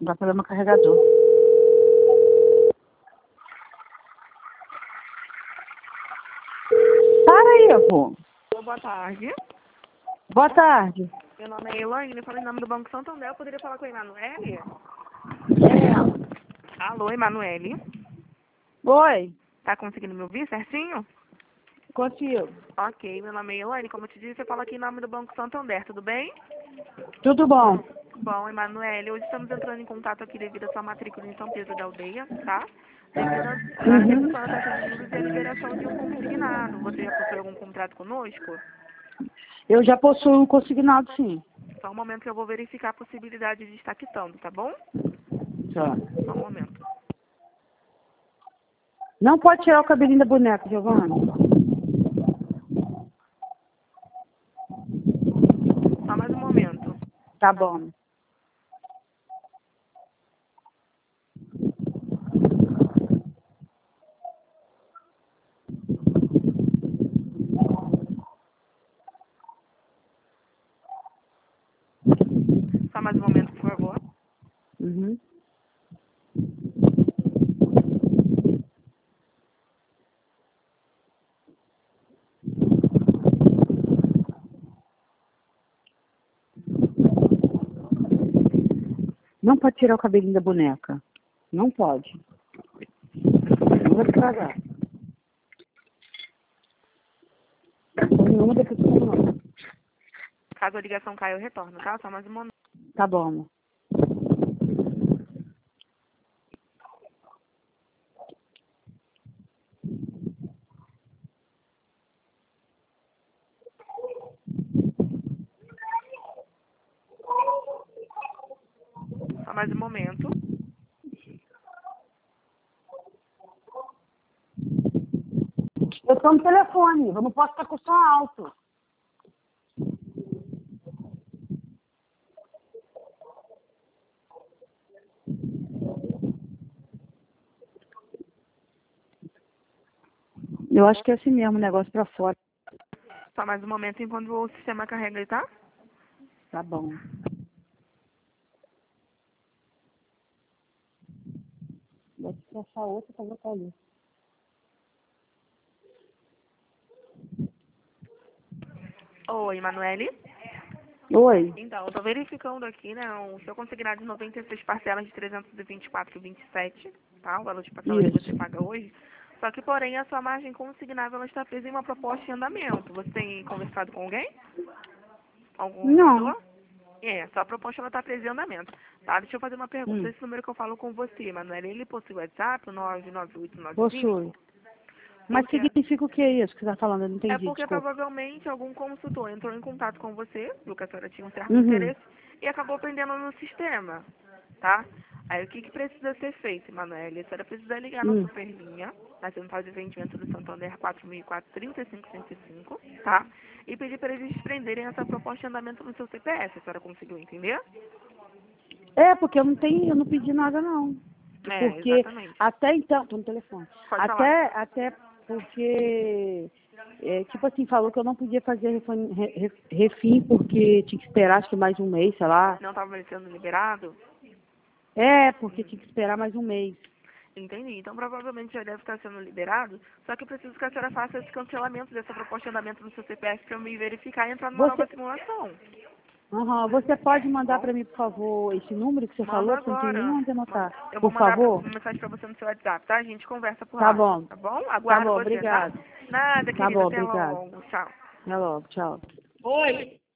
Dá pra dar meu carregador. Para aí, pô. Boa tarde. Boa tarde. Meu nome é Elaine, eu falo em nome do Banco Santander. Eu poderia falar com a Emanuele? Alô, Emanuele. Oi, Tá conseguindo me ouvir certinho? consigo. Ok, meu nome é Elaine. Como eu te disse, eu falo aqui em nome do Banco Santander. Tudo bem? Tudo bom? Bom, Emanuele, hoje estamos entrando em contato aqui devido à sua matrícula em São Pedro da Aldeia, tá? Devido à redução da taxa de juros e a liberação de um consignado. Você já possui algum contrato conosco? Eu já possuo um consignado, sim. Só um momento que eu vou verificar a possibilidade de estar quitando, tá bom? Tá. Só um momento. Não pode tirar o cabelinho da boneca, Giovana. Só mais um momento. Tá bom. Só mais um momento, por favor. Uhum. Não pode tirar o cabelinho da boneca. Não pode. Não vai estragar. Nenhuma da pessoa não. Caso a ligação caia, eu retorno, tá? Só mais um momento. Tá bom, amor. Só mais um momento. Eu tô no telefone, eu não posso estar com o som alto. Eu acho que é assim mesmo, o negócio pra fora. Só mais um momento enquanto o sistema carrega aí, tá? Tá bom. Vou te achar outra pra botar ali. Oi, Emanuele. Oi. Então, eu tô verificando aqui, né, o seu consignado de 96 parcelas de 324,27, tá? O valor de parcela que você Isso. paga hoje. Só que, porém, a sua margem consignável ela está presa em uma proposta em andamento. Você tem conversado com alguém? Algum Não. gestor? É, sua proposta ela está presa em andamento. Tá? Deixa eu fazer uma pergunta. Hum. Esse número que eu falo com você, Emanuele, ele possui WhatsApp, o 99895? Possui. Mas Porque significa o que é isso que você tá falando? Eu não É entendi, porque desculpa. provavelmente algum consultor entrou em contato com você, viu que a senhora tinha um certo Uhum. interesse, e acabou prendendo no sistema, tá? Aí o que, que precisa ser feito, Emanuele? A senhora precisa ligar na Hum. Superlinha, na Central de Vendimento do Santander 4004-3505, tá? E pedir para eles prenderem essa proposta de andamento no seu CPF. A senhora conseguiu entender? É, porque eu não pedi nada, não. É, Porque exatamente. até então, tô no telefone. Pode falar. Até porque, tipo assim, falou que eu não podia fazer refim porque tinha que esperar acho que mais um mês, sei lá. Não estava sendo liberado? É, porque tinha que esperar mais um mês. Entendi. Então, provavelmente já deve estar sendo liberado, só que eu preciso que a senhora faça esse cancelamento dessa proposta de andamento no seu CPF para eu me verificar e entrar numa nova Você, simulação. você pode Tá mandar bom? para mim, por favor, esse número que você Mando falou, que eu não tenho nem agora. onde anotar. Eu vou Por mandar favor? uma mensagem para você no seu WhatsApp, tá? A gente conversa por Tá lá. bom. Tá bom? Tá Aguardo bom, você, tá? obrigado. Nada, Tá querida. bom, Até obrigado. logo. Tchau. Até logo, tchau. Oi.